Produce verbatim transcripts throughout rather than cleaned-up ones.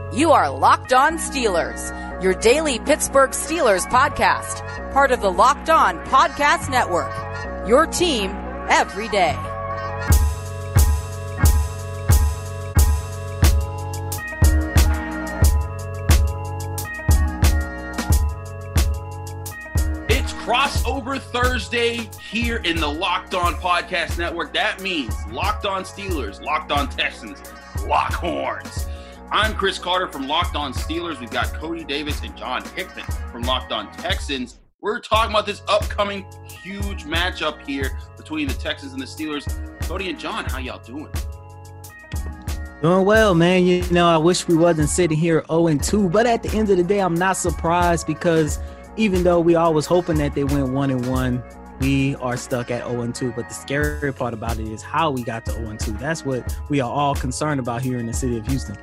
You are Locked On Steelers, your daily Pittsburgh Steelers podcast, part of the Locked On Podcast Network, your team every day. It's Crossover Thursday here in the Locked On Podcast Network. That means Locked On Steelers, Locked On Texans, Lockhorns. I'm Chris Carter from Locked On Steelers. We've got Cody Davis and John Hickman from Locked On Texans. We're talking about this upcoming huge matchup here between the Texans and the Steelers. Cody and John, how y'all doing? Doing well, man. You know, I wish we wasn't sitting here oh and two, but at the end of the day, I'm not surprised because even though we all was hoping that they went one and one, we are stuck at oh and two. But the scary part about it is how we got to oh and two. That's what we are all concerned about here in the city of Houston.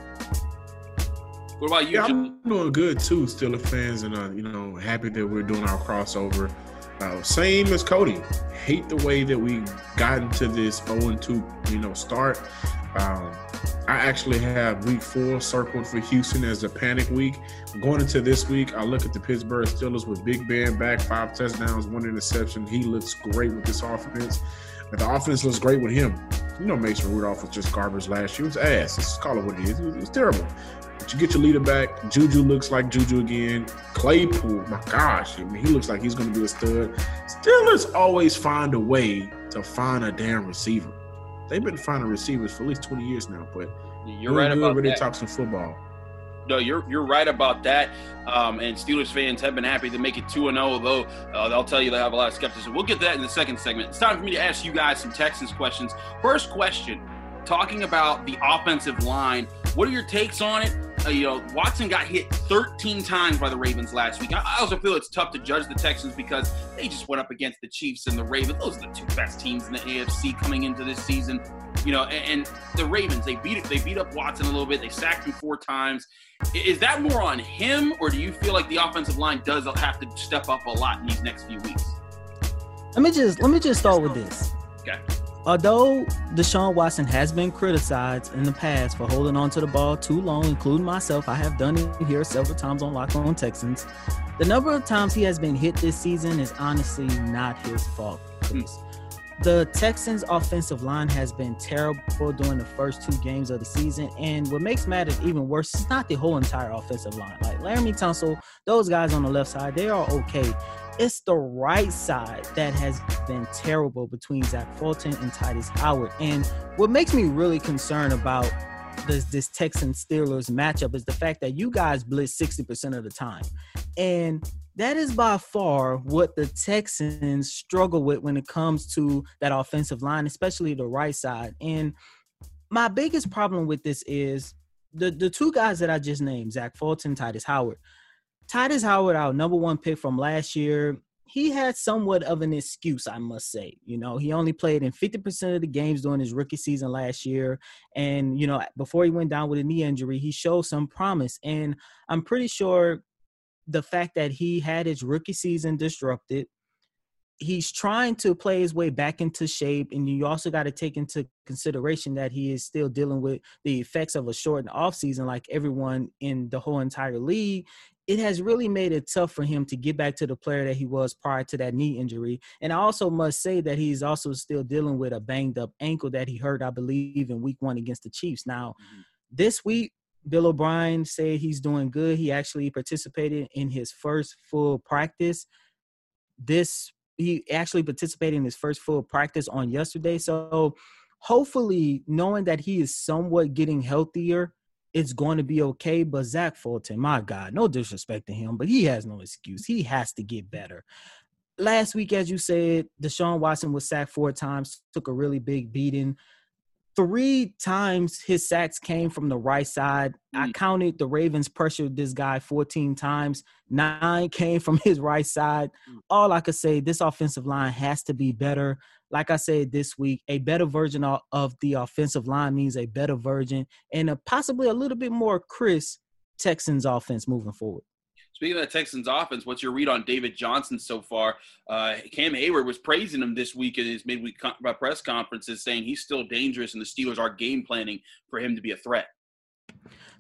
What about you, yeah, John? I'm doing good too, Steelers fans, and uh, you know, happy that we're doing our crossover. Uh, same as Cody. Hate the way that we got into this oh and two, you know, start. Um, I actually have week four circled for Houston as a panic week. Going into this week, I look at the Pittsburgh Steelers with Big Ben back, five touchdowns, one interception. He looks great with this offense. And the offense looks great with him. You know, Mason Rudolph was just garbage last year. It was ass. Let's call it what it is. It was, it was terrible. But you get your leader back. Juju looks like Juju again. Claypool, my gosh, I mean, he looks like he's going to be a stud. Steelers always find a way to find a damn receiver. They've been finding receivers for at least twenty years now, but you're right about really that. Talk some football. No, you're you're right about that. Um, and Steelers fans have been happy to make it two and oh, although uh, they'll tell you they have a lot of skepticism. We'll get to that in the second segment. It's time for me to ask you guys some Texans questions. First question, talking about the offensive line. What are your takes on it? Uh, you know, Watson got hit thirteen times by the Ravens last week. I, I also feel it's tough to judge the Texans because they just went up against the Chiefs and the Ravens. Those are the two best teams in the A F C coming into this season. You know, and, and the Ravens, they beat it. They beat up Watson a little bit. They sacked him four times. Is that more on him, or do you feel like the offensive line does have to step up a lot in these next few weeks? Let me just let me just start with this. Okay. Although Deshaun Watson has been criticized in the past for holding on to the ball too long, including myself, I have done it here several times on Locked On Texans. The number of times he has been hit this season is honestly not his fault. The Texans' offensive line has been terrible during the first two games of the season, and what makes matters even worse is not the whole entire offensive line. Like Laramie Tunsil, those guys on the left side, they are okay. It's the right side that has been terrible between Zach Fulton and Titus Howard. And what makes me really concerned about this, this Texans-Steelers matchup is the fact that you guys blitz sixty percent of the time. And that is by far what the Texans struggle with when it comes to that offensive line, especially the right side. And my biggest problem with this is the, the two guys that I just named, Zach Fulton, Titus Howard. Titus Howard, our number one pick from last year, he had somewhat of an excuse, I must say. You know, he only played in fifty percent of the games during his rookie season last year. And, you know, before he went down with a knee injury, he showed some promise. And I'm pretty sure the fact that he had his rookie season disrupted, he's trying to play his way back into shape. And you also got to take into consideration that he is still dealing with the effects of a shortened offseason like everyone in the whole entire league. It has really made it tough for him to get back to the player that he was prior to that knee injury. And I also must say that he's also still dealing with a banged up ankle that he hurt, I believe, in week one against the Chiefs. Now, mm-hmm. this week, Bill O'Brien said he's doing good. He actually participated in his first full practice. This he actually participated in his first full practice on yesterday. So hopefully, knowing that he is somewhat getting healthier, it's going to be okay. But Zach Fulton, my God, no disrespect to him, but he has no excuse. He has to get better. Last week, as you said, Deshaun Watson was sacked four times, took a really big beating. Three times his sacks came from the right side. Mm. I counted the Ravens pressured this guy fourteen times. Nine came from his right side. Mm. All I could say, this offensive line has to be better. Like I said this week, a better version of, of the offensive line means a better version and a, possibly a little bit more crisp Texans offense moving forward. Speaking of the Texans offense, what's your read on David Johnson so far? Uh, Cam Hayward was praising him this week in his midweek con- press conferences, saying he's still dangerous and the Steelers are game planning for him to be a threat.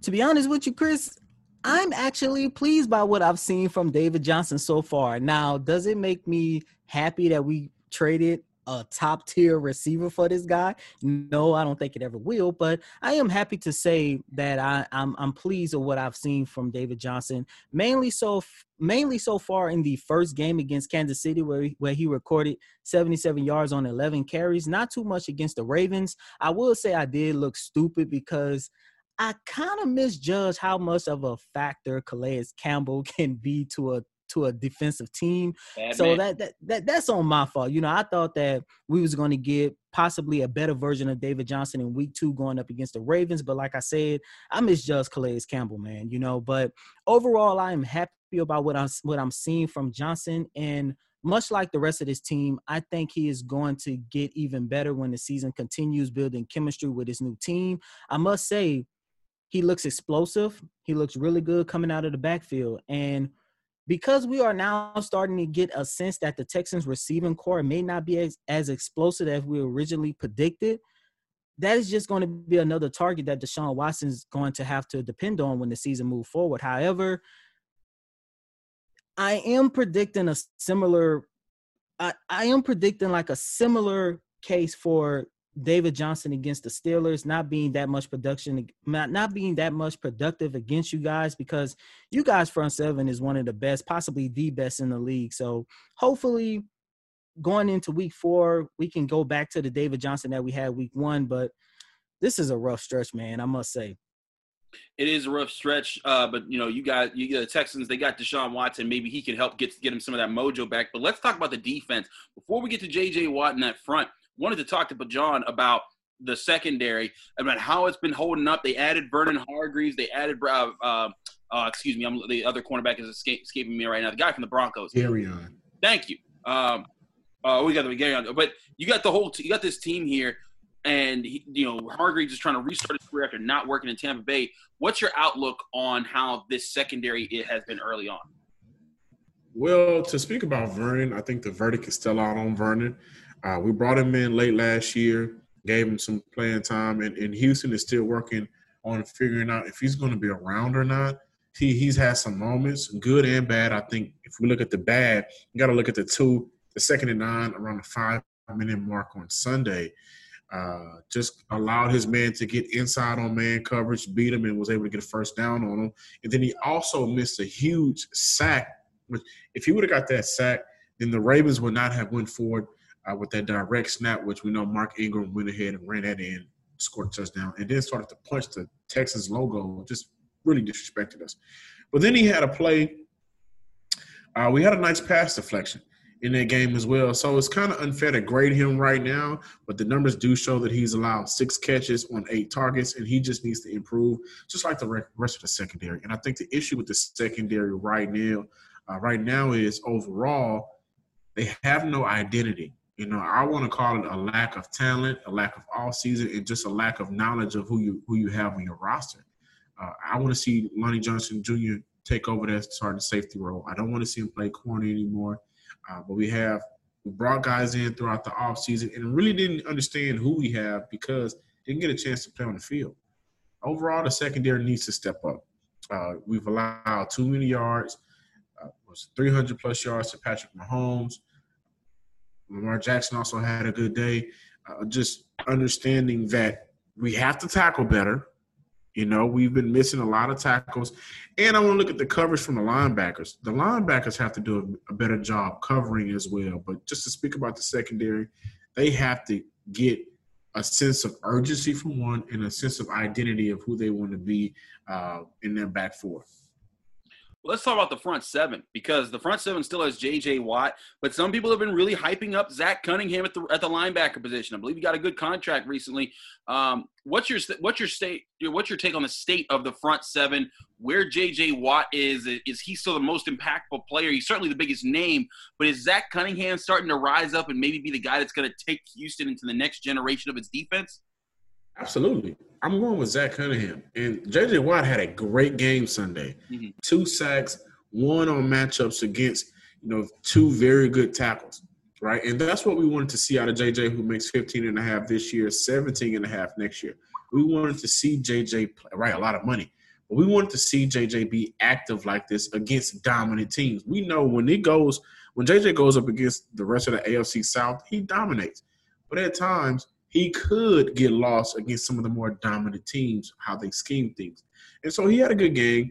to be honest with you, Chris, I'm actually pleased by what I've seen from David Johnson so far. Now, does it make me happy that we traded a top tier receiver for this guy? No, I don't think it ever will, but I am happy to say that I, I'm I'm pleased with what I've seen from David Johnson, mainly so mainly so far in the first game against Kansas City, where he, where he recorded seventy-seven yards on eleven carries. Not too much against the Ravens. I will say I did look stupid because I kind of misjudged how much of a factor Calais Campbell can be to a to a defensive team. Bad so that, that that that's on my fault. You know, I thought that we was going to get possibly a better version of David Johnson in week two going up against the Ravens. But like I said, I misjudged Calais Campbell, man, you know, but overall, I am happy about what I'm, what I'm seeing from Johnson. And much like the rest of this team, I think he is going to get even better when the season continues building chemistry with his new team. I must say, he looks explosive. He looks really good coming out of the backfield. And because we are now starting to get a sense that the Texans receiving core may not be as, as explosive as we originally predicted, that is just going to be another target that Deshaun Watson is going to have to depend on when the season moves forward. However, I am predicting a similar I, I am predicting like a similar case for David Johnson against the Steelers, not being that much production, not, not being that much productive against you guys, because you guys front seven is one of the best, possibly the best in the league. So hopefully going into week four, we can go back to the David Johnson that we had week one, but this is a rough stretch, man, I must say. It is a rough stretch, uh, but, you know, you got you got the Texans, they got Deshaun Watson. Maybe he can help get, get him some of that mojo back. But let's talk about the defense. Before we get to J J. Watt in that front, wanted to talk to John about the secondary, about how it's been holding up. They added Vernon Hargreaves. They added, uh, uh, uh, excuse me, I'm, the other cornerback is escape, escaping me right now. The guy from the Broncos. Garyon. Thank you. Um, uh, we got the Garyon. But you got the whole – you got this team here, and, he, you know, Hargreaves is trying to restart his career after not working in Tampa Bay. What's your outlook on how this secondary it has been early on? Well, to speak about Vernon, I think the verdict is still out on Vernon. Uh, we brought him in late last year, gave him some playing time, and, and Houston is still working on figuring out if he's going to be around or not. He He's had some moments, good and bad. I think if we look at the bad, you got to look at the two, the second and nine around the five-minute mark on Sunday. Uh, just allowed his man to get inside on man coverage, beat him, and was able to get a first down on him. And then he also missed a huge sack. If he would have got that sack, then the Ravens would not have went forward Uh, with that direct snap, which we know Mark Ingram went ahead and ran that in, scored a touchdown, and then started to punch the Texans logo, just really disrespected us. But then he had a play. Uh, we had a nice pass deflection in that game as well. So it's kind of unfair to grade him right now, but the numbers do show that he's allowed six catches on eight targets, and he just needs to improve, just like the rest of the secondary. And I think the issue with the secondary right now, uh, right now is overall they have no identity. You know, I want to call it a lack of talent, a lack of all season, and just a lack of knowledge of who you who you have on your roster. Uh, I want to see Lonnie Johnson Junior take over that starting safety role. I don't want to see him play corner anymore. Uh, but we have we brought guys in throughout the offseason and really didn't understand who we have because didn't get a chance to play on the field. Overall, the secondary needs to step up. Uh, we've allowed too many yards. Uh, was three hundred plus yards to Patrick Mahomes. Lamar Jackson also had a good day. Uh, just understanding that we have to tackle better. You know, we've been missing a lot of tackles. And I want to look at the coverage from the linebackers. The linebackers have to do a, a better job covering as well. But just to speak about the secondary, they have to get a sense of urgency from one and a sense of identity of who they want to be uh, in their back four. Let's talk about the front seven, because the front seven still has J J. Watt, but some people have been really hyping up Zach Cunningham at the at the linebacker position. I believe he got a good contract recently. Um, what's your what's your state what's your take on the state of the front seven? Where J J. Watt is? Is he still the most impactful player? He's certainly the biggest name, but is Zach Cunningham starting to rise up and maybe be the guy that's going to take Houston into the next generation of its defense? Absolutely. I'm going with Zach Cunningham. And J J. Watt had a great game Sunday. Mm-hmm. Two sacks, one on matchups against, you know, two very good tackles, right? And that's what we wanted to see out of J J, who makes fifteen and a half this year, seventeen and a half next year. We wanted to see J J play, right, a lot of money. But we wanted to see J J be active like this against dominant teams. We know when it goes, when J J goes up against the rest of the A F C South, he dominates. But at times, he could get lost against some of the more dominant teams, how they scheme things. And so he had a good game.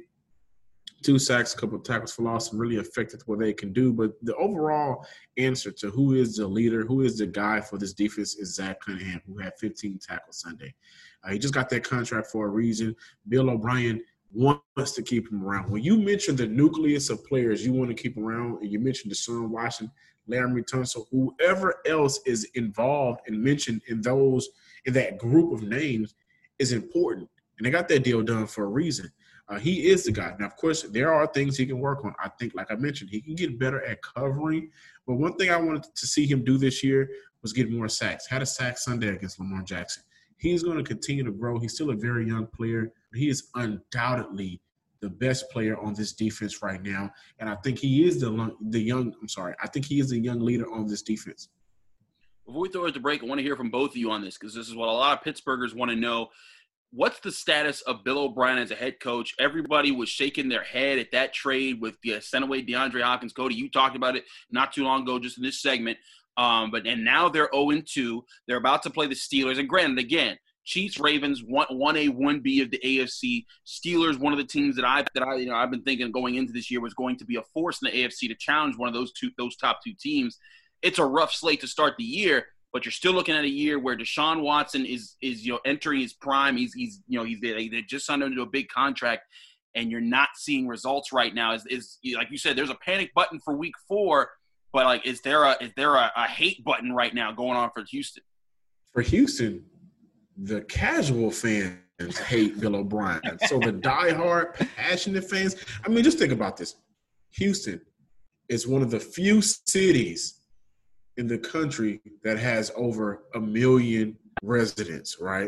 Two sacks, a couple of tackles for loss, and really affected what they can do. But the overall answer to who is the leader, who is the guy for this defense is Zach Cunningham, who had fifteen tackles Sunday. Uh, he just got that contract for a reason. Bill O'Brien wants to keep him around. When you mention the nucleus of players you want to keep around, and you mentioned Deshaun Watson, Laremy Tunsil, whoever else is involved and mentioned in those in that group of names is important. And they got that deal done for a reason. Uh, he is the guy. Now, of course, there are things he can work on. I think, like I mentioned, he can get better at covering. But one thing I wanted to see him do this year was get more sacks. Had a sack Sunday against Lamar Jackson. He's going to continue to grow. He's still a very young player. He is undoubtedly the best player on this defense right now. And I think he is the the young – I'm sorry. I think he is the young leader on this defense. Before we throw it to break, I want to hear from both of you on this because this is what a lot of Pittsburghers want to know. What's the status of Bill O'Brien as a head coach? Everybody was shaking their head at that trade with the sent away DeAndre Hopkins. Cody, you talked about it not too long ago just in this segment. Um, but and now they're oh and two. They're about to play the Steelers. And granted, again, Chiefs, Ravens, one A, one B of the A F C. Steelers, one of the teams that I that I you know I've been thinking going into this year was going to be a force in the A F C to challenge one of those two those top two teams. It's a rough slate to start the year. But you're still looking at a year where Deshaun Watson is is you know entering his prime. He's he's you know he's they, they just signed him into a big contract, and you're not seeing results right now. Is is like you said, there's a panic button for Week Four, but like is there a is there a, a hate button right now going on for Houston? For Houston, the casual fans hate Bill O'Brien. So the diehard, passionate fans. I mean, just think about this. Houston is one of the few cities in the country that has over a million residents, right?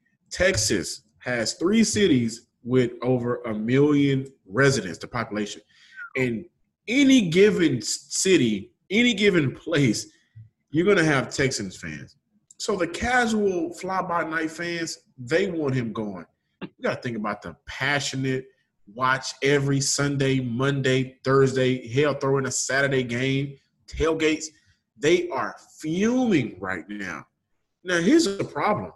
Texas has three cities with over a million residents, the population. And any given city, any given place, you're going to have Texans fans. So the casual fly-by-night fans, they want him going. You got to think about the passionate, watch every Sunday, Monday, Thursday, hell, throw in a Saturday game, tailgates. They are fuming right now. Now, here's a problem,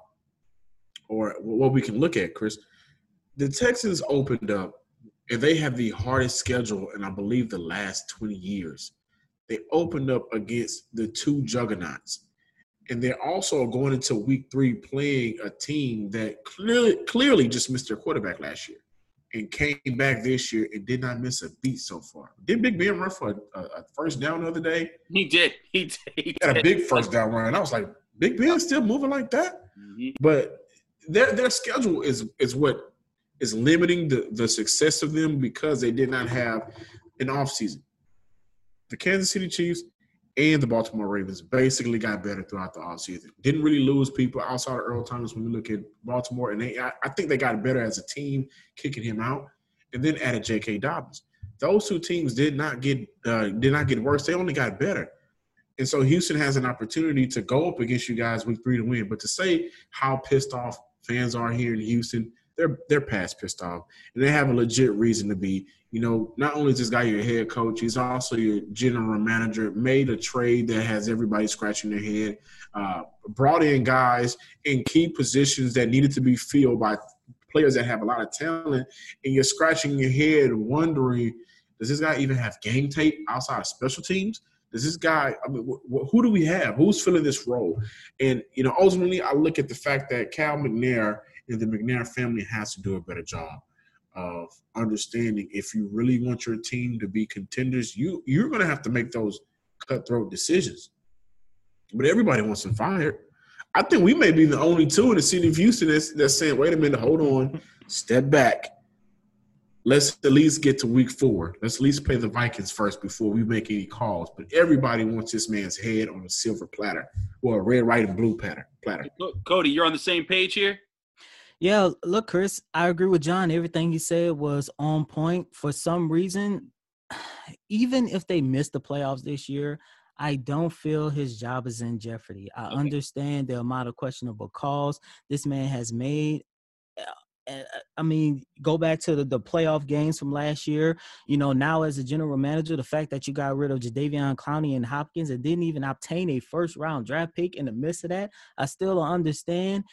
or what we can look at, Chris. The Texans opened up, and they have the hardest schedule in, I believe, the last twenty years. They opened up against the two juggernauts. And they're also going into week three playing a team that clearly, clearly just missed their quarterback last year and came back this year and did not miss a beat so far. Did Big Ben run for a, a first down the other day? He did. He did. He had a big first down run. I was like, Big Ben still moving like that? Mm-hmm. But their their schedule is is what is limiting the, the success of them because they did not have an offseason. The Kansas City Chiefs and the Baltimore Ravens basically got better throughout the offseason. Didn't really lose people outside of Earl Thomas when we look at Baltimore. And they, I, I think they got better as a team, kicking him out, and then added J K. Dobbins. Those two teams did not get uh, did not get worse. They only got better. And so Houston has an opportunity to go up against you guys week three to win. But to say how pissed off fans are here in Houston, they're they're past pissed off. And they have a legit reason to be. You know, not only is this guy your head coach, he's also your general manager, made a trade that has everybody scratching their head, uh, brought in guys in key positions that needed to be filled by players that have a lot of talent, and you're scratching your head wondering, does this guy even have game tape outside of special teams? Does this guy – I mean, wh- wh- who do we have? Who's filling this role? And, you know, ultimately I look at the fact that Cal McNair and the McNair family has to do a better job of understanding if you really want your team to be contenders, you, you're going to have to make those cutthroat decisions. But everybody wants him fired. I think we may be the only two in the city of Houston that's, that's saying, wait a minute, hold on, step back. Let's at least get to week four. Let's at least play the Vikings first before we make any calls. But everybody wants this man's head on a silver platter or a red, white, and blue platter. platter. Cody, you're on the same page here? Yeah, look, Chris, I agree with John. Everything he said was on point. For some reason, even if they miss the playoffs this year, I don't feel his job is in jeopardy. I okay. understand the amount of questionable calls this man has made. I mean, go back to the, the playoff games from last year. You know, now as a general manager, the fact that you got rid of Jadeveon Clowney and Hopkins and didn't even obtain a first-round draft pick in the midst of that, I still don't understand.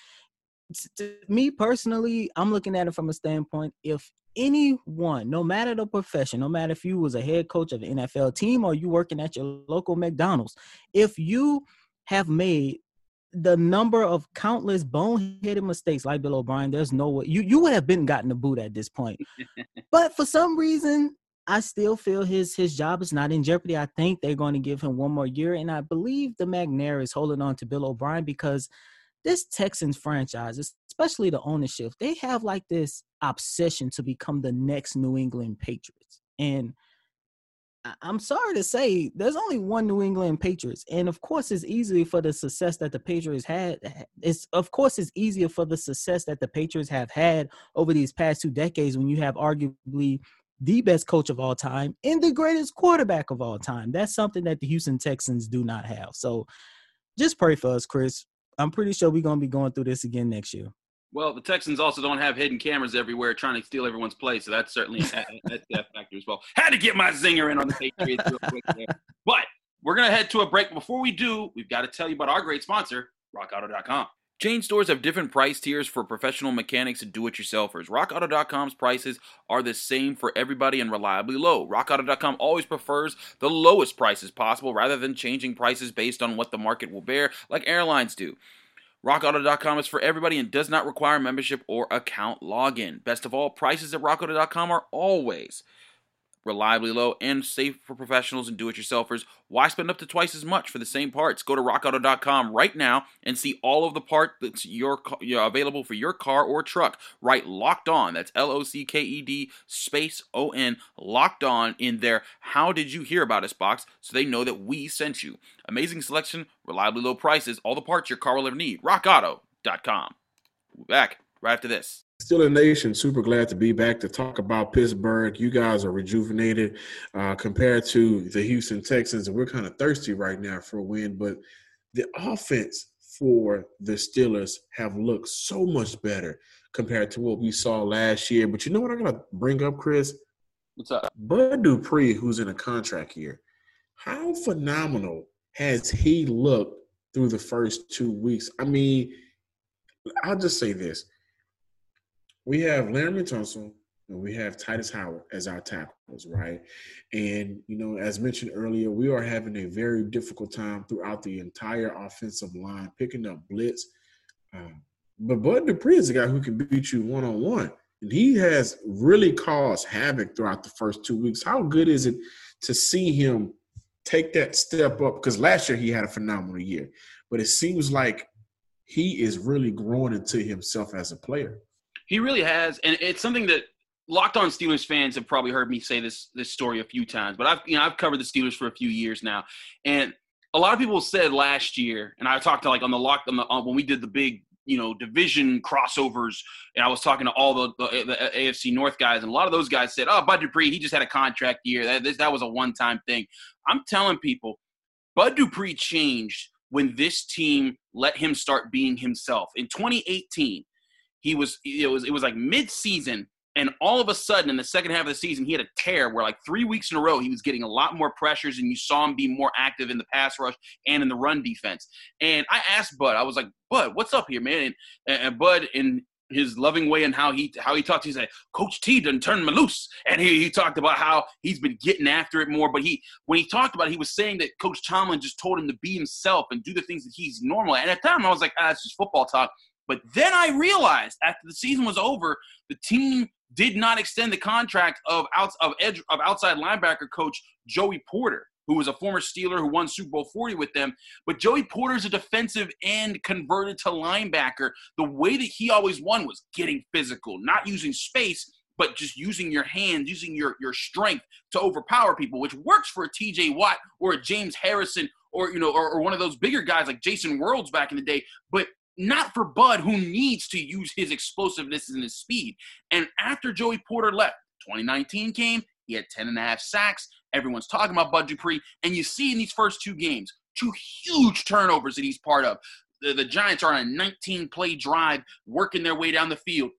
To me personally, I'm looking at it from a standpoint, if anyone, no matter the profession, no matter if you was a head coach of an N F L team or you working at your local McDonald's, if you have made the number of countless boneheaded mistakes like Bill O'Brien, there's no way you, you would have been gotten the boot at this point. But for some reason, I still feel his his job is not in jeopardy. I think they're going to give him one more year. And I believe the McNair is holding on to Bill O'Brien because this Texans franchise, especially the ownership, they have like this obsession to become the next New England Patriots. And I'm sorry to say, there's only one New England Patriots. And of course, it's easier for the success that the Patriots had. It's of course, it's easier for the success that the Patriots have had over these past two decades when you have arguably the best coach of all time and the greatest quarterback of all time. That's something that the Houston Texans do not have. So just pray for us, Chris. I'm pretty sure we're going to be going through this again next year. Well, the Texans also don't have hidden cameras everywhere trying to steal everyone's play, so that's certainly a, that's that factor as well. Had to get my zinger in on the Patriots real quick there. But we're going to head to a break. Before we do, we've got to tell you about our great sponsor, rock auto dot com. Chain stores have different price tiers for professional mechanics and do-it-yourselfers. rock auto dot com's prices are the same for everybody and reliably low. rock auto dot com always prefers the lowest prices possible rather than changing prices based on what the market will bear like airlines do. rock auto dot com is for everybody and does not require membership or account login. Best of all, prices at rock auto dot com are always reliably low and safe for professionals and do-it-yourselfers. Why spend up to twice as much for the same parts? Go to rock auto dot com right now and see all of the parts that's your, your available for your car or truck. Right, Locked On. That's L O C K E D space O N, Locked On in their How Did You Hear About Us box so they know that we sent you. Amazing selection, reliably low prices, all the parts your car will ever need. rock auto dot com. We'll be back right after this. Steeler Nation, super glad to be back to talk about Pittsburgh. You guys are rejuvenated uh, compared to the Houston Texans, and we're kind of thirsty right now for a win. But the offense for the Steelers have looked so much better compared to what we saw last year. But you know what I'm going to bring up, Chris? What's up? Bud Dupree, who's in a contract year. How phenomenal has he looked through the first two weeks? I mean, I'll just say this. We have Laramie Tunsil and we have Titus Howard as our tackles, right? And, you know, as mentioned earlier, we are having a very difficult time throughout the entire offensive line, picking up blitz. Um, but Bud Dupree is a guy who can beat you one-on-one. And he has really caused havoc throughout the first two weeks. How good is it to see him take that step up? Because last year he had a phenomenal year. But it seems like he is really growing into himself as a player. He really has, and it's something that Locked On Steelers fans have probably heard me say this this story a few times. But I've you know I've covered the Steelers for a few years now, and a lot of people said last year, and I talked to like on the lock on the on, when we did the big you know division crossovers, and I was talking to all the, the, the A F C North guys, and a lot of those guys said, "Oh, Bud Dupree, he just had a contract year. That this, that was a one time thing." I'm telling people, Bud Dupree changed when this team let him start being himself in twenty eighteen. He was it was it was like mid-season, and all of a sudden in the second half of the season he had a tear where like three weeks in a row he was getting a lot more pressures, and you saw him be more active in the pass rush and in the run defense. And I asked Bud, I was like, Bud, what's up here, man? And, and Bud, in his loving way and how he how he talked, he said, Coach T done turned me loose, and he he talked about how he's been getting after it more. But he when he talked about it, he was saying that Coach Tomlin just told him to be himself and do the things that he's normal. And at the time I was like, ah, it's just football talk. But then I realized after the season was over, the team did not extend the contract of outs of edge of outside linebacker coach Joey Porter, who was a former Steeler who won Super Bowl forty with them. But Joey Porter's a defensive end converted to linebacker. The way that he always won was getting physical, not using space, but just using your hands, using your, your strength to overpower people, which works for a T J Watt or a James Harrison or you know or, or one of those bigger guys like Jason Worlds back in the day. But not for Bud, who needs to use his explosiveness and his speed. And after Joey Porter left, twenty nineteen came, he had ten and a half sacks. Everyone's talking about Bud Dupree. And you see in these first two games, two huge turnovers that he's part of. The, the Giants are on a nineteen-play drive, working their way down the field.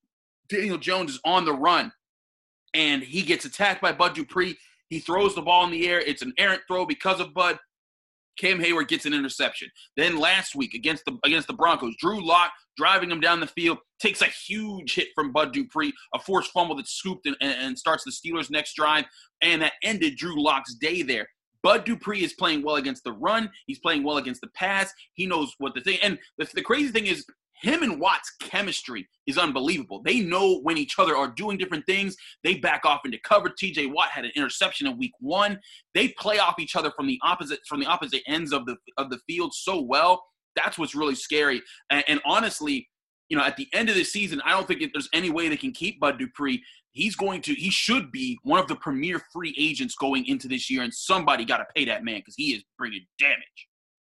Daniel Jones is on the run, and he gets attacked by Bud Dupree. He throws the ball in the air. It's an errant throw because of Bud. Cam Hayward gets an interception. Then last week against the against the Broncos, Drew Lock driving him down the field, takes a huge hit from Bud Dupree, a forced fumble that scooped and, and starts the Steelers' next drive, and that ended Drew Lock's day there. Bud Dupree is playing well against the run. He's playing well against the pass. He knows what the thing – and the, the crazy thing is him and Watt's chemistry is unbelievable. They know when each other are doing different things. They back off into cover. T J Watt had an interception in week one. They play off each other from the opposite from the opposite ends of the of the field so well. That's what's really scary. And, and honestly, you know, at the end of the season, I don't think there's any way they can keep Bud Dupree. He's going to – he should be one of the premier free agents going into this year, and somebody got to pay that man because he is bringing damage.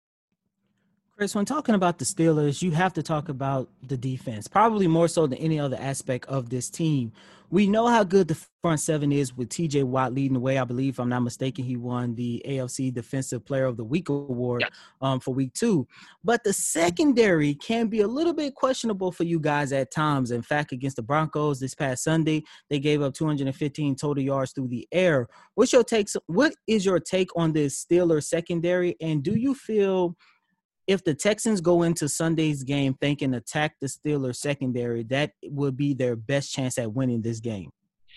Chris, when talking about the Steelers, you have to talk about the defense, probably more so than any other aspect of this team. We know how good the front seven is with T J Watt leading the way. I believe, if I'm not mistaken, he won the A F C Defensive Player of the Week award yes. um, for week two. But the secondary can be a little bit questionable for you guys at times. In fact, against the Broncos this past Sunday, they gave up two hundred fifteen total yards through the air. What's your take? What is your take on this Steelers secondary? And do you feel – if the Texans go into Sunday's game thinking attack the Steelers secondary, that would be their best chance at winning this game?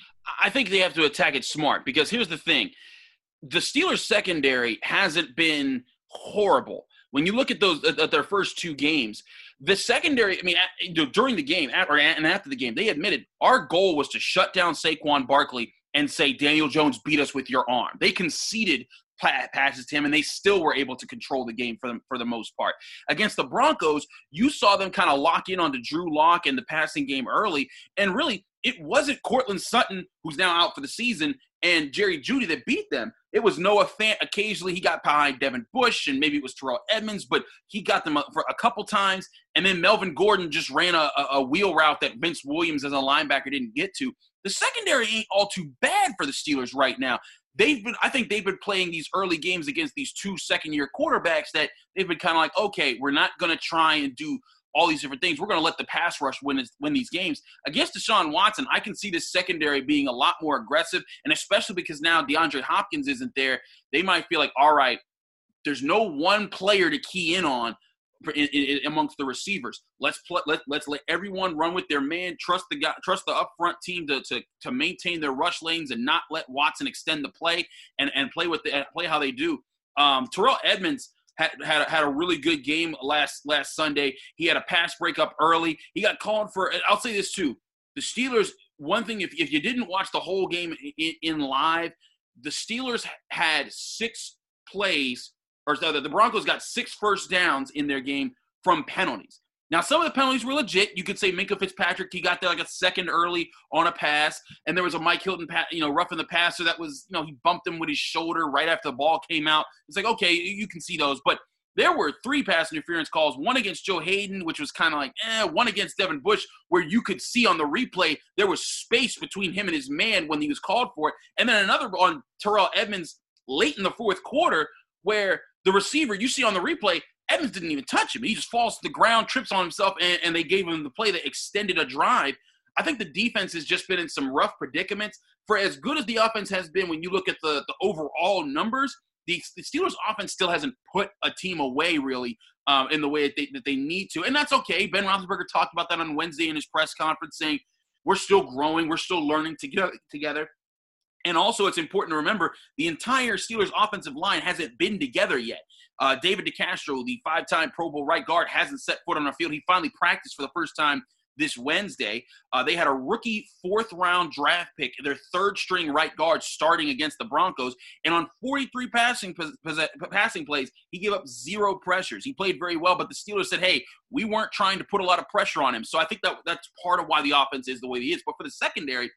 I think they have to attack it smart because here's the thing. The Steelers secondary hasn't been horrible. When you look at those at their first two games, the secondary, I mean, during the game or and after the game, they admitted our goal was to shut down Saquon Barkley and say, Daniel Jones beat us with your arm. They conceded passes to him, and they still were able to control the game for them for the most part. Against the Broncos, you saw them kind of lock in onto Drew Lock in the passing game early, and really, it wasn't Cortland Sutton, who's now out for the season, and Jerry Jeudy that beat them. It was Noah Fant. Occasionally, he got behind Devin Bush, and maybe it was Terrell Edmonds, but he got them for a couple times, and then Melvin Gordon just ran a, a wheel route that Vince Williams as a linebacker didn't get to. The secondary ain't all too bad for the Steelers right now. They've been, I think they've been playing these early games against these two second-year quarterbacks that they've been kind of like, okay, we're not going to try and do all these different things. We're going to let the pass rush win, win these games. Against Deshaun Watson, I can see this secondary being a lot more aggressive, and especially because now DeAndre Hopkins isn't there, they might feel like, all right, there's no one player to key in on In, in, amongst the receivers. Let's play, let let's let everyone run with their man. Trust the guy, trust the up front team to to to maintain their rush lanes and not let Watson extend the play and, and play with the play how they do. Um, Terrell Edmonds had had a, had a really good game last last Sunday. He had a pass breakup early. He got called for. I'll say this too: the Steelers. One thing, if if you didn't watch the whole game in, in live, the Steelers had six plays. Or the, the Broncos got six first downs in their game from penalties. Now, some of the penalties were legit. You could say Minkah Fitzpatrick, he got there like a second early on a pass. And there was a Mike Hilton, you know, roughing the passer that was, you know, he bumped him with his shoulder right after the ball came out. It's like, okay, you can see those. But there were three pass interference calls, one against Joe Hayden, which was kind of like, eh, one against Devin Bush, where you could see on the replay there was space between him and his man when he was called for it. And then another on Terrell Edmonds late in the fourth quarter where the receiver, you see on the replay, Edmonds didn't even touch him. He just falls to the ground, trips on himself, and, and they gave him the play that extended a drive. I think the defense has just been in some rough predicaments. For as good as the offense has been, when you look at the, the overall numbers, the, the Steelers' offense still hasn't put a team away, really, um, in the way that they, that they need to. And that's okay. Ben Roethlisberger talked about that on Wednesday in his press conference, saying, we're still growing, we're still learning together. together. And also, it's important to remember, the entire Steelers offensive line hasn't been together yet. Uh, David DeCastro, the five-time Pro Bowl right guard, hasn't set foot on the field. He finally practiced for the first time this Wednesday. Uh, they had a rookie fourth-round draft pick, their third-string right guard, starting against the Broncos. And on forty-three passing passing plays, he gave up zero pressures. He played very well, but the Steelers said, hey, we weren't trying to put a lot of pressure on him. So I think that that's part of why the offense is the way it is. But for the secondary,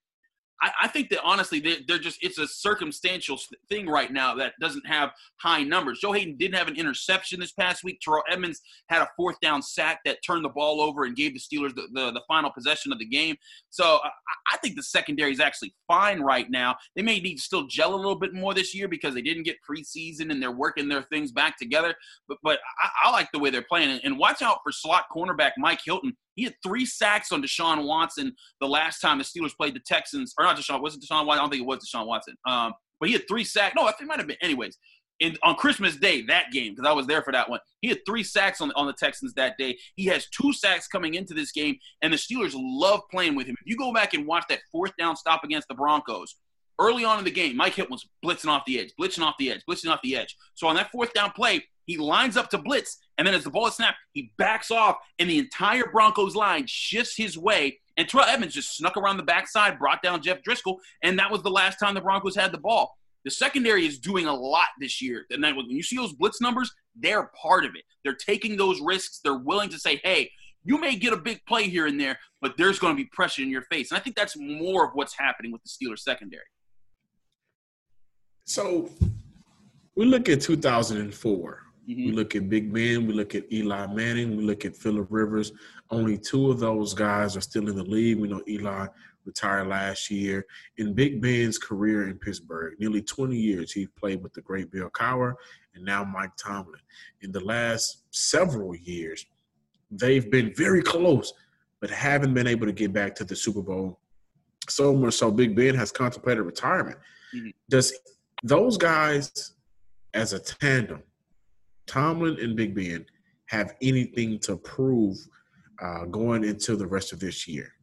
I think that, honestly, they're, they're just – it's a circumstantial thing right now that doesn't have high numbers. Joe Hayden didn't have an interception this past week. Terrell Edmonds had a fourth down sack that turned the ball over and gave the Steelers the, the, the final possession of the game. So I, I think the secondary is actually fine right now. They may need to still gel a little bit more this year because they didn't get preseason and they're working their things back together. But but I, I like the way they're playing. And watch out for slot cornerback Mike Hilton. He had three sacks on Deshaun Watson the last time the Steelers played the Texans. Or not Deshaun. Was it Deshaun Watson? I don't think it was Deshaun Watson. Um, but he had three sacks. No, I think it might have been. Anyways, in, on Christmas Day, that game, because I was there for that one, he had three sacks on, on the Texans that day. He has two sacks coming into this game, and the Steelers love playing with him. If you go back and watch that fourth down stop against the Broncos, early on in the game, Mike Hilton was blitzing off the edge, blitzing off the edge, blitzing off the edge. So on that fourth down play, he lines up to blitz, and then as the ball is snapped, he backs off, and the entire Broncos line shifts his way, and Terrell Edmunds just snuck around the backside, brought down Jeff Driscoll, and that was the last time the Broncos had the ball. The secondary is doing a lot this year. And then when you see those blitz numbers, they're part of it. They're taking those risks. They're willing to say, hey, you may get a big play here and there, but there's going to be pressure in your face. And I think that's more of what's happening with the Steelers secondary. So we look at two thousand four. Mm-hmm. We look at Big Ben. We look at Eli Manning. We look at Phillip Rivers. Only two of those guys are still in the league. We know Eli retired last year. In Big Ben's career in Pittsburgh, nearly twenty years he played with the great Bill Cowher and now Mike Tomlin. In the last several years, they've been very close, but haven't been able to get back to the Super Bowl. So much so Big Ben has contemplated retirement. Mm-hmm. Does those guys as a tandem, Tomlin and Big Ben, have anything to prove uh, going into the rest of this year?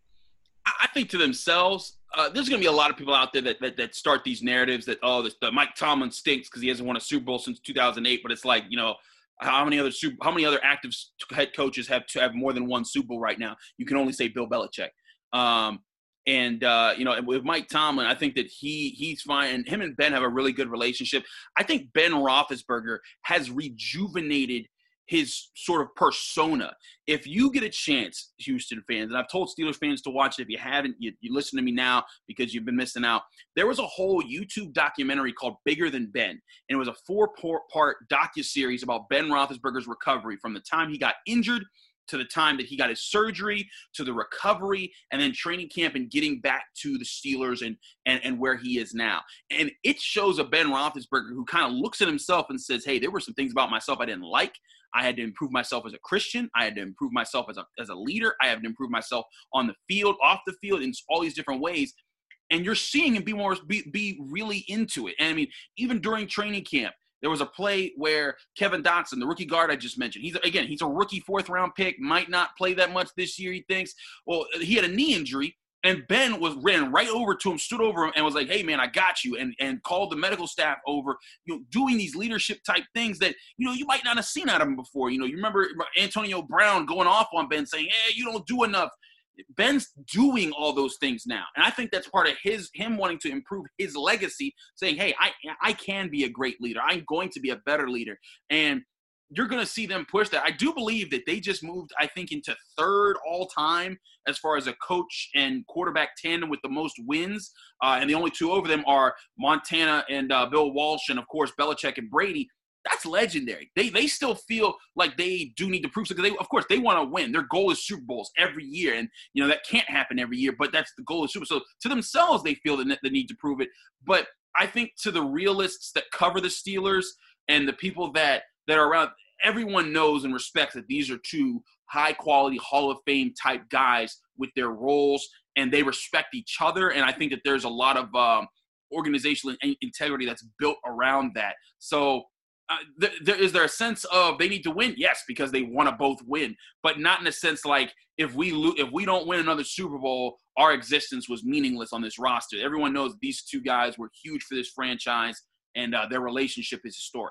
I think to themselves, uh, there's going to be a lot of people out there that that, that start these narratives that, oh, this, the Mike Tomlin stinks because he hasn't won a Super Bowl since two thousand eight. But it's like, you know, how many other super, how many other active head coaches have to have more than one Super Bowl right now? You can only say Bill Belichick. Um, and, uh, you know, with Mike Tomlin, I think that he he's fine. And him and Ben have a really good relationship. I think Ben Roethlisberger has rejuvenated his sort of persona. If you get a chance, Houston fans, and I've told Steelers fans to watch it. If you haven't, you, you listen to me now because you've been missing out. There was a whole YouTube documentary called Bigger Than Ben, and it was a four-part docuseries about Ben Roethlisberger's recovery from the time he got injured to the time that he got his surgery, to the recovery, and then training camp and getting back to the Steelers and and, and where he is now. And it shows a Ben Roethlisberger who kind of looks at himself and says, hey, there were some things about myself I didn't like. I had to improve myself as a Christian. I had to improve myself as a as a leader. I had to improve myself on the field, off the field, in all these different ways. And you're seeing him be more be, be really into it. And I mean, even during training camp, there was a play where Kevin Dotson, the rookie guard I just mentioned, he's again, he's a rookie fourth round pick, might not play that much this year, he thinks. Well, he had a knee injury, and Ben was ran right over to him, stood over him, and was like, hey, man, I got you, and, and called the medical staff over, you know, doing these leadership type things that, you know, you might not have seen out of him before. You know, you remember Antonio Brown going off on Ben saying, hey, you don't do enough. Ben's doing all those things now. And I think that's part of his him wanting to improve his legacy, saying, hey, I I can be a great leader. I'm going to be a better leader. And you're going to see them push that. I do believe that they just moved, I think, into third all-time as far as a coach and quarterback tandem with the most wins. Uh, and the only two over them are Montana and uh, Bill Walsh and, of course, Belichick and Brady. That's legendary. They they still feel like they do need to prove something. They, of course, they want to win. Their goal is Super Bowls every year, and you know that can't happen every year. But that's the goal of Super. So to themselves, they feel the, the need to prove it. But I think to the realists that cover the Steelers and the people that that are around, everyone knows and respects that these are two high quality Hall of Fame type guys with their roles, and they respect each other. And I think that there's a lot of um, organizational integrity that's built around that. So. Uh, th- there, is there a sense of they need to win? Yes, because they want to both win, but not in a sense like if we lo- if we don't win another Super Bowl, our existence was meaningless on this roster. Everyone knows these two guys were huge for this franchise, and uh, their relationship is historic.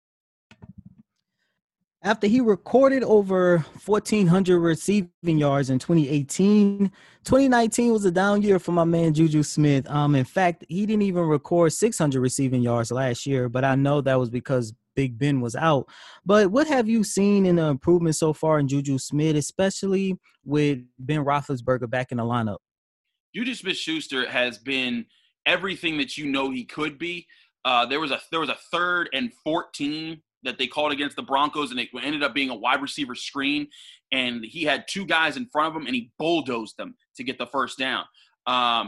After he recorded over fourteen hundred receiving yards in twenty eighteen, twenty nineteen was a down year for my man Juju Smith. Um, in fact, he didn't even record six hundred receiving yards last year, but I know that was because Big Ben was out. But what have you seen in the improvement so far in Juju Smith, especially with Ben Roethlisberger back in the lineup? Juju Smith-Schuster has been everything that you know he could be. Uh, there was a there was a third and fourteen that they called against the Broncos, and it ended up being a wide receiver screen, and he had two guys in front of him, and he bulldozed them to get the first down. Um,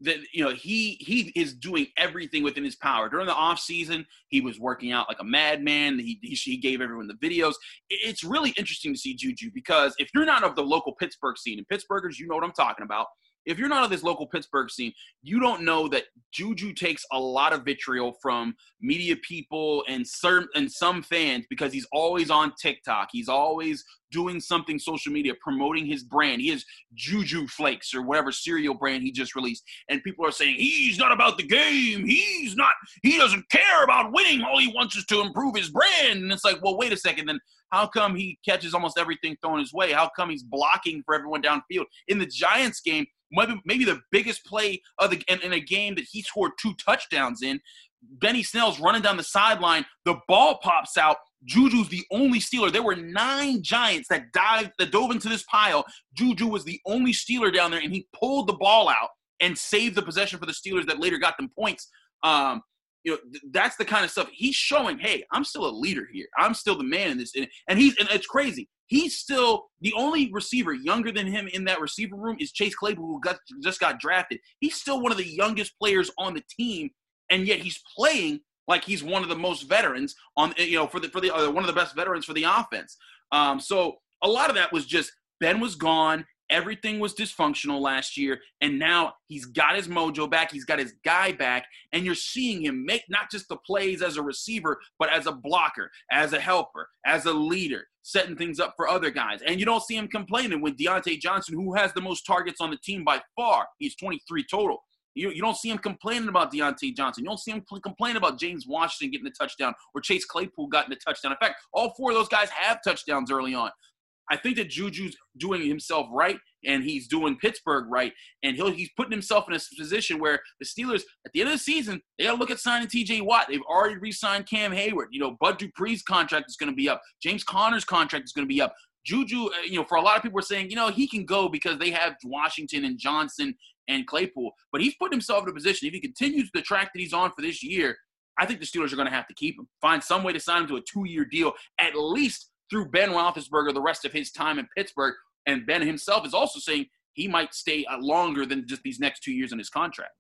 that, you know, he he is doing everything within his power. During the offseason, he was working out like a madman. He, he, he gave everyone the videos. It's really interesting to see Juju because if you're not of the local Pittsburgh scene, and Pittsburghers, you know what I'm talking about. If you're not of this local Pittsburgh scene, you don't know that Juju takes a lot of vitriol from media people and some, and some fans because he's always on TikTok. He's always doing something social media, promoting his brand. He has Juju Flakes or whatever cereal brand he just released. And people are saying, he's not about the game. He's not, he doesn't care about winning. All he wants is to improve his brand. And it's like, well, wait a second. Then how come he catches almost everything thrown his way? How come he's blocking for everyone downfield? In the Giants game, maybe, maybe the biggest play of the in, in a game that he scored two touchdowns in, Benny Snell's running down the sideline. The ball pops out. Juju's the only Steeler. There were nine Giants that dived, that dove into this pile. Juju was the only Steeler down there, and he pulled the ball out and saved the possession for the Steelers that later got them points. Um, you know, th- that's the kind of stuff he's showing. Hey, I'm still a leader here. I'm still the man in this. And, and he's, and it's crazy. He's still the only receiver younger than him in that receiver room is Chase Claypool, who got, just got drafted. He's still one of the youngest players on the team, and yet he's playing like he's one of the most veterans on, you know, for the for the uh, one of the best veterans for the offense. Um, so a lot of that was just Ben was gone. Everything was dysfunctional last year, and now he's got his mojo back. He's got his guy back, and you're seeing him make not just the plays as a receiver, but as a blocker, as a helper, as a leader, setting things up for other guys. And you don't see him complaining with Deontay Johnson, who has the most targets on the team by far. He's twenty-three total. You, you don't see him complaining about Deontay Johnson. You don't see him complain about James Washington getting the touchdown or Chase Claypool getting the touchdown. In fact, all four of those guys have touchdowns early on. I think that Juju's doing himself right, and he's doing Pittsburgh right, and he'll, he's putting himself in a position where the Steelers, at the end of the season, they got to look at signing T J Watt. They've already re-signed Cam Hayward. You know, Bud Dupree's contract is going to be up. James Conner's contract is going to be up. Juju, you know, for a lot of people are saying, you know, he can go because they have Washington and Johnson and Claypool, but he's put himself in a position, if he continues the track that he's on for this year, I think the Steelers are going to have to keep him. Find some way to sign him to a two-year deal, at least through Ben Roethlisberger the rest of his time in Pittsburgh. And Ben himself is also saying he might stay longer than just these next two years in his contract.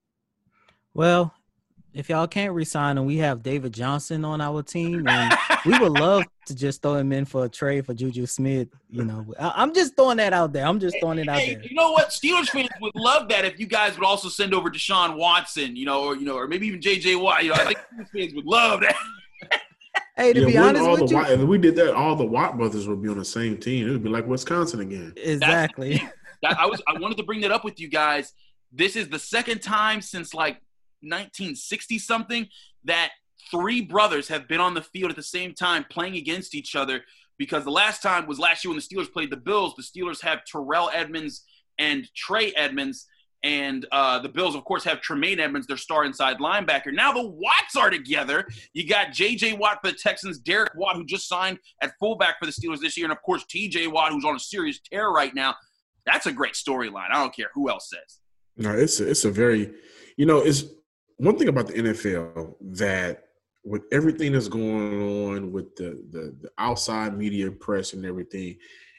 Well, if y'all can't re-sign him, we have David Johnson on our team, and we would love to just throw him in for a trade for Juju Smith. You know, I, I'm just throwing that out there. I'm just throwing it out hey, there. You know what? Steelers fans would love that if you guys would also send over Deshaun Watson, you know, or you know, or maybe even J J Watt. You know, I think Steelers fans would love that. Hey, to yeah, be honest all with the you, Watt, if we did that, all the Watt brothers would be on the same team. It would be like Wisconsin again. Exactly. That, I was. I wanted to bring that up with you guys. This is the second time since like nineteen sixty something that three brothers have been on the field at the same time playing against each other, because the last time was last year when the Steelers played the Bills. The Steelers have Terrell Edmunds and Trey Edmunds, and uh, the Bills, of course, have Tremaine Edmunds, their star inside linebacker. Now the Watts are together. You got J J Watt for the Texans, Derek Watt, who just signed at fullback for the Steelers this year, and, of course, T J Watt, who's on a serious tear right now. That's a great storyline. I don't care who else says. No, it's a, it's a very – you know, it's one thing about the N F L that with everything that's going on with the, the, the outside media press and everything,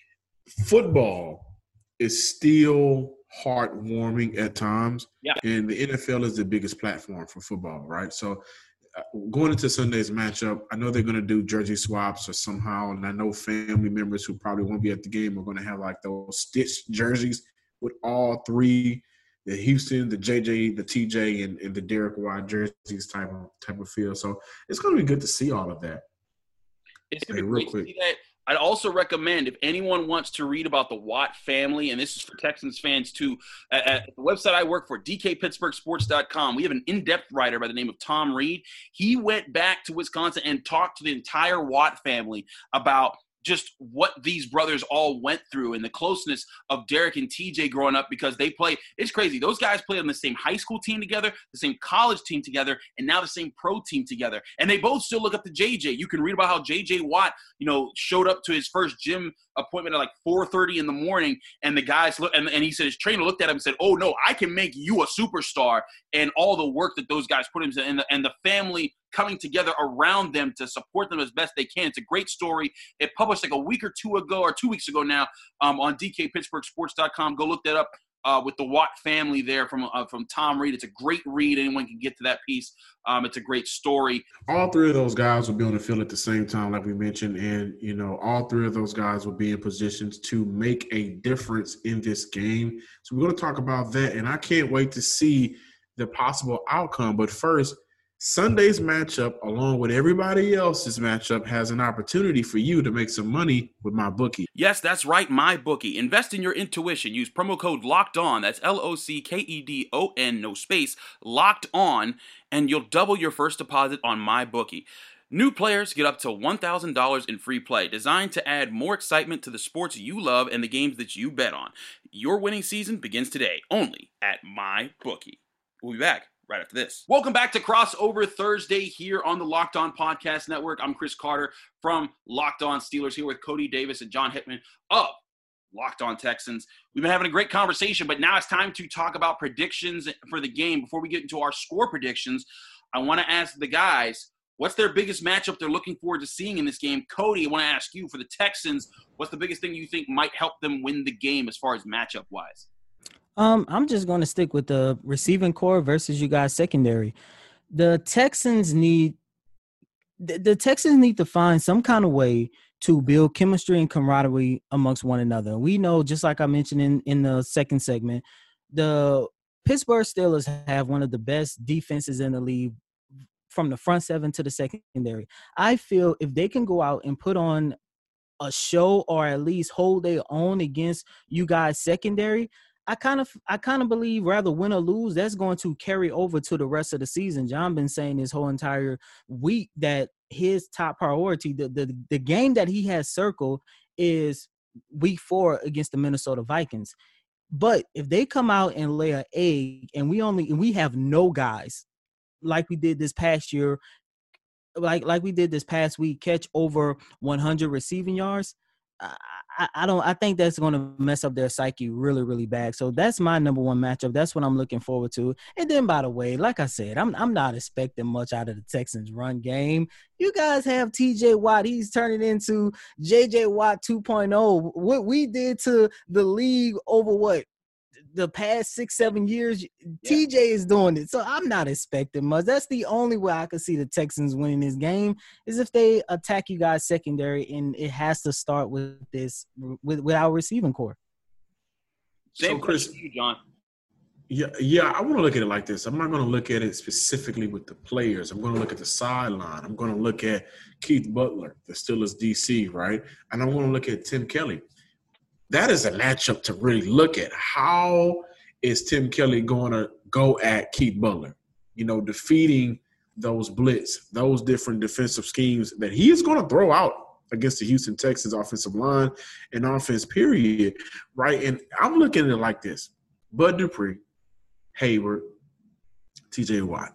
football is still heartwarming at times. Yeah. And the N F L is the biggest platform for football, right? So uh, going into Sunday's matchup, I know they're going to do jersey swaps or somehow, and I know family members who probably won't be at the game are going to have like those stitched jerseys with all three, the Houston, the J J, the T J, and, and the Derek Watt jerseys type of type of feel. So it's going to be good to see all of that. It's going Hey, to be real great quick. to see that. I'd also recommend, if anyone wants to read about the Watt family, and this is for Texans fans too, at, at the website I work for, D K Pittsburgh Sports dot com, we have an in-depth writer by the name of Tom Reed. He went back to Wisconsin and talked to the entire Watt family about just what these brothers all went through and the closeness of Derek and T J growing up, because they play – it's crazy. Those guys played on the same high school team together, the same college team together, and now the same pro team together. And they both still look up to J J. You can read about how J J Watt, you know, showed up to his first gym appointment at like four thirty in the morning, and the guys look, and, and he said his trainer looked at him and said, "Oh, no, I can make you a superstar," and all the work that those guys put into, and the, and the family coming together around them to support them as best they can. It's a great story. It published like a week or two ago, or two weeks ago now, um, on D K Pittsburgh Sports dot com. Go look that up. uh, with the Watt family there from uh, from Tom Reed. It's a great read. Anyone can get to that piece. Um, it's a great story. All three of those guys will be on the field at the same time, like we mentioned, and you know, all three of those guys will be in positions to make a difference in this game. So we're going to talk about that, and I can't wait to see the possible outcome. But first, Sunday's matchup, along with everybody else's matchup, has an opportunity for you to make some money with MyBookie. Yes, that's right, MyBookie. Invest in your intuition. Use promo code LOCKED ON. That's L O C K E D O N, no space, LOCKED ON, and you'll double your first deposit on MyBookie. New players get up to one thousand dollars in free play, designed to add more excitement to the sports you love and the games that you bet on. Your winning season begins today, only at MyBookie. We'll be back right after this. Welcome back to Crossover Thursday here on the Locked On Podcast Network. I'm Chris Carter from Locked On Steelers, here with Cody Davis and John Hickman of Locked On Texans. We've been having a great conversation, but now it's time to talk about predictions for the game. Before we get into our score predictions, I want to ask the guys, what's their biggest matchup they're looking forward to seeing in this game? Cody, I want to ask you, for the Texans, what's the biggest thing you think might help them win the game as far as matchup-wise? Um, I'm just going to stick with the receiving core versus you guys secondary. The Texans need the, the Texans need to find some kind of way to build chemistry and camaraderie amongst one another. We know, just like I mentioned in, in the second segment, the Pittsburgh Steelers have one of the best defenses in the league from the front seven to the secondary. I feel if they can go out and put on a show or at least hold their own against you guys secondary, I kind of I kind of believe rather win or lose, that's going to carry over to the rest of the season. John been saying this whole entire week that his top priority, the, the, the game that he has circled is week four against the Minnesota Vikings. But if they come out and lay an egg and we only and we have no guys like we did this past year, like like we did this past week, catch over one hundred receiving yards, I, I, I don't. I think that's going to mess up their psyche really, really bad. So that's my number one matchup. That's what I'm looking forward to. And then, by the way, like I said, I'm I'm not expecting much out of the Texans' run game. You guys have T J Watt. He's turning into J J Watt two point oh. What we did to the league over what? The past six, seven years, yeah. T J is doing it. So I'm not expecting much. That's the only way I could see the Texans winning this game is if they attack you guys secondary, and it has to start with this, with, with our receiving core. Same so, Chris, question to you, John. Yeah, yeah, I want to look at it like this. I'm not going to look at it specifically with the players. I'm going to look at the sideline. I'm going to look at Keith Butler, the Steelers D C, right? And I'm going to look at Tim Kelly. That is a matchup to really look at. How is Tim Kelly going to go at Keith Butler? You know, defeating those blitz, those different defensive schemes that he is going to throw out against the Houston Texans offensive line and offense, period, right? And I'm looking at it like this. Bud Dupree, Hayward, T J Watt,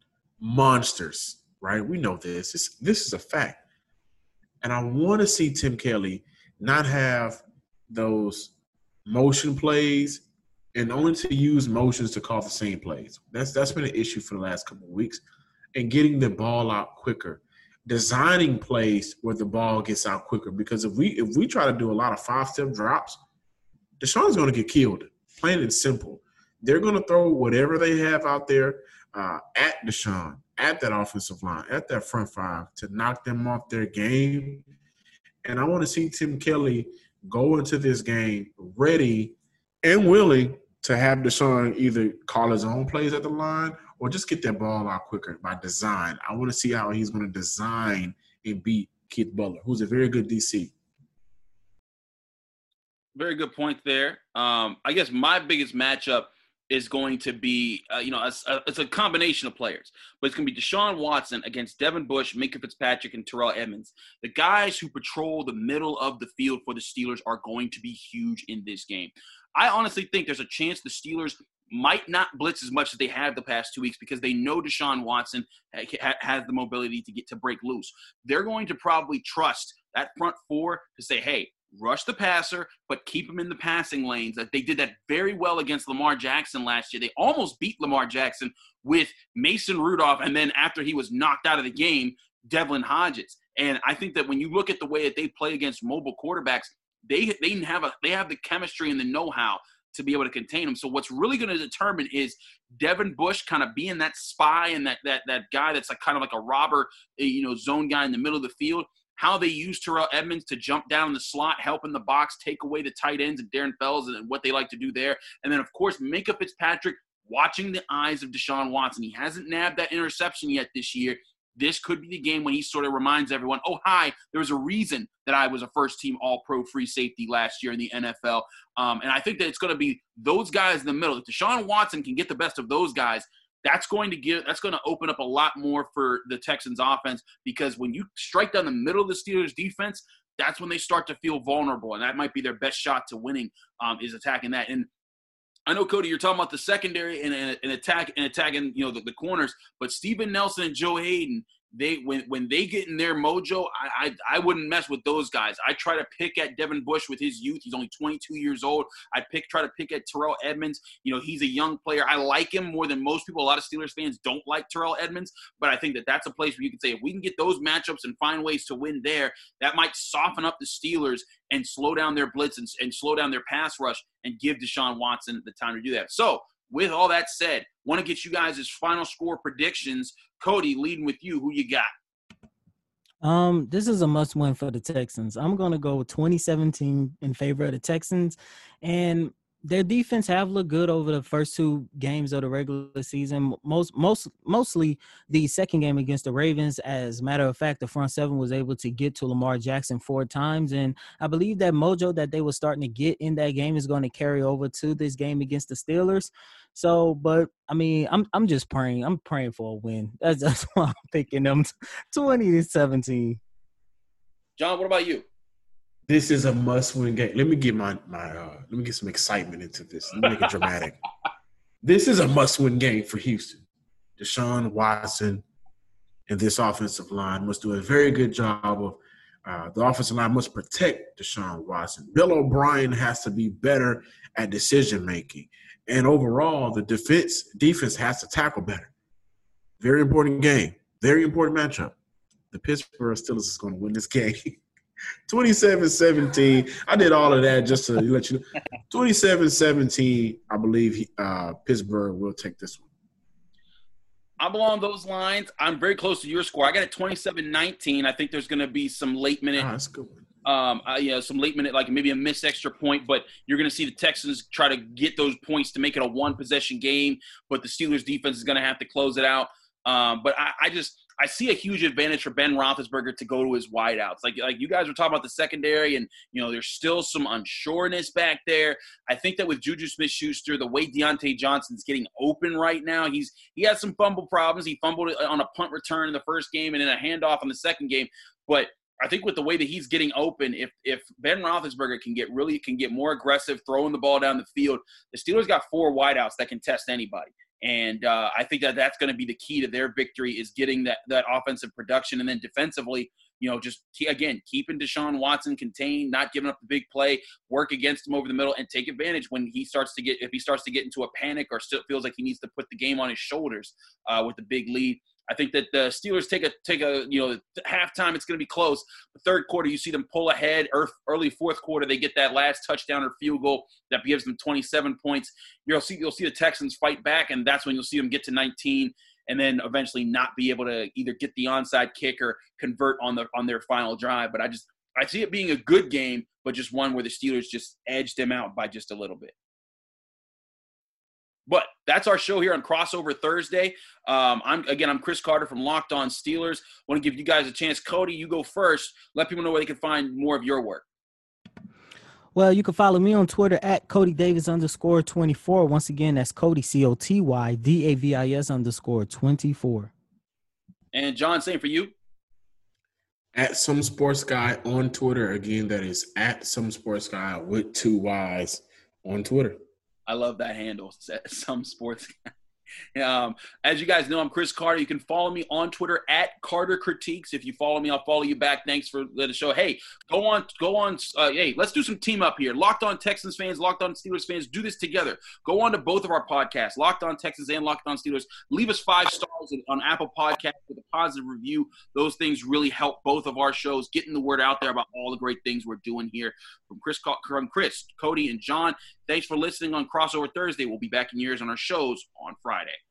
monsters, right? We know this. This, this is a fact. And I want to see Tim Kelly not have – those motion plays and only to use motions to call the same plays. That's that's been an issue for the last couple of weeks. And getting the ball out quicker, designing plays where the ball gets out quicker. Because if we if we try to do a lot of five-step drops, Deshaun's going to get killed. Plain and simple. They're going to throw whatever they have out there uh, at Deshaun, at that offensive line, at that front five to knock them off their game. And I want to see Tim Kelly go into this game ready and willing to have Deshaun either call his own plays at the line or just get that ball out quicker by design. I want to see how he's going to design and beat Keith Butler, who's a very good D C. Very good point there. Um, I guess my biggest matchup is going to be, uh, you know, a, a, it's a combination of players. But it's going to be Deshaun Watson against Devin Bush, Minkah Fitzpatrick, and Terrell Edmonds. The guys who patrol the middle of the field for the Steelers are going to be huge in this game. I honestly think there's a chance the Steelers might not blitz as much as they have the past two weeks because they know Deshaun Watson ha- has the mobility to get to break loose. They're going to probably trust that front four to say, hey, rush the passer, but keep him in the passing lanes. They did that very well against Lamar Jackson last year. They almost beat Lamar Jackson with Mason Rudolph, and then after he was knocked out of the game, Devlin Hodges. And I think that when you look at the way that they play against mobile quarterbacks, they they have a they have the chemistry and the know-how to be able to contain him. So what's really going to determine is Devin Bush kind of being that spy and that that that guy that's like kind of like a robber, you know, zone guy in the middle of the field. How they use Terrell Edmonds to jump down in the slot, help in the box, take away the tight ends and Darren Fells and what they like to do there. And then, of course, Minkah Fitzpatrick watching the eyes of Deshaun Watson. He hasn't nabbed that interception yet this year. This could be the game when he sort of reminds everyone, oh, hi, there was a reason that I was a first-team all-pro free safety last year in the N F L. Um, and I think that it's going to be those guys in the middle. If Deshaun Watson can get the best of those guys, that's going to give that's going to open up a lot more for the Texans offense, because when you strike down the middle of the Steelers defense, that's when they start to feel vulnerable, and that might be their best shot to winning um, is attacking that. And I know, Cody, you're talking about the secondary and, and, and attack and attacking, you know, the, the corners, but Steven Nelson and Joe Hayden, they when when they get in their mojo, I, I I wouldn't mess with those guys. I try to pick at Devin Bush with his youth. He's only twenty-two years old. I pick try to pick at Terrell Edmonds. You know, he's a young player. I like him more than most people. A lot of Steelers fans don't like Terrell Edmonds, but I think that that's a place where you can say if we can get those matchups and find ways to win there, that might soften up the Steelers and slow down their blitz and, and slow down their pass rush and give Deshaun Watson the time to do that. So, with all that said, want to get you guys' final score predictions. Cody, leading with you. Who you got? Um, this is a must-win for the Texans. I'm going to go twenty seventeen in favor of the Texans. And their defense have looked good over the first two games of the regular season. Most, most, mostly the second game against the Ravens. As a matter of fact, the front seven was able to get to Lamar Jackson four times. And I believe that mojo that they were starting to get in that game is going to carry over to this game against the Steelers. So, but I mean, I'm I'm just praying. I'm praying for a win. That's that's why I'm picking them twenty to seventeen. John, what about you? This is a must-win game. Let me get my my uh, let me get some excitement into this. Let me make it dramatic. This is a must-win game for Houston. Deshaun Watson and this offensive line must do a very good job of. Uh, the offensive line must protect Deshaun Watson. Bill O'Brien has to be better at decision making. And overall, the defense defense has to tackle better. Very important game. Very important matchup. The Pittsburgh Steelers is going to win this game. twenty-seven seventeen. I did all of that just to let you know. twenty-seven seventeen, I believe uh, Pittsburgh will take this one. I'm along those lines. I'm very close to your score. I got it twenty-seven nineteen. I think there's going to be some late minute. Ah, that's good. Um, uh, you know, some late minute, like maybe a missed extra point, but you're going to see the Texans try to get those points to make it a one possession game, but the Steelers defense is going to have to close it out. Um, but I, I just, I see a huge advantage for Ben Roethlisberger to go to his wideouts. Like, like you guys were talking about the secondary and, you know, there's still some unsureness back there. I think that with Juju Smith-Schuster, the way Deontay Johnson's getting open right now, he's, he has some fumble problems. He fumbled on a punt return in the first game and then a handoff in the second game. But I think with the way that he's getting open, if if Ben Roethlisberger can get really can get more aggressive, throwing the ball down the field, the Steelers got four wideouts that can test anybody. And uh, I think that that's going to be the key to their victory is getting that, that offensive production. And then defensively, you know, just, again, keeping Deshaun Watson contained, not giving up the big play, work against him over the middle, and take advantage when he starts to get – if he starts to get into a panic or still feels like he needs to put the game on his shoulders uh, with the big lead. I think that the Steelers take a take a you know halftime. It's going to be close. The third quarter, you see them pull ahead. Early fourth quarter, they get that last touchdown or field goal that gives them twenty-seven points. You'll see you'll see the Texans fight back, and that's when you'll see them get to nineteen, and then eventually not be able to either get the onside kick or convert on the on their final drive. But I just I see it being a good game, but just one where the Steelers just edged them out by just a little bit. But that's our show here on Crossover Thursday. Um, I'm again, I'm Chris Carter from Locked On Steelers. Want to give you guys a chance. Cody, you go first. Let people know where they can find more of your work. Well, you can follow me on Twitter at Cody Davis underscore twenty-four. Once again, that's Cody, C O T Y D A V I S underscore twenty-four. And John, same for you. At Some Sports Guy on Twitter. Again, that is at Some Sports Guy with two Y's on Twitter. I love that handle. Some Sports Guy. Um, as you guys know, I'm Chris Carter. You can follow me on Twitter at Carter Critiques. If you follow me, I'll follow you back. Thanks for the show. Hey, go on, go on. Uh, hey, let's do some team up here. Locked On Texans fans, Locked On Steelers fans, do this together. Go on to both of our podcasts, Locked On Texans and Locked On Steelers. Leave us five stars on Apple Podcasts with a positive review. Those things really help both of our shows, getting the word out there about all the great things we're doing here. From Chris, from Chris, Cody, and John, thanks for listening on Crossover Thursday. We'll be back in yours on our shows on Friday.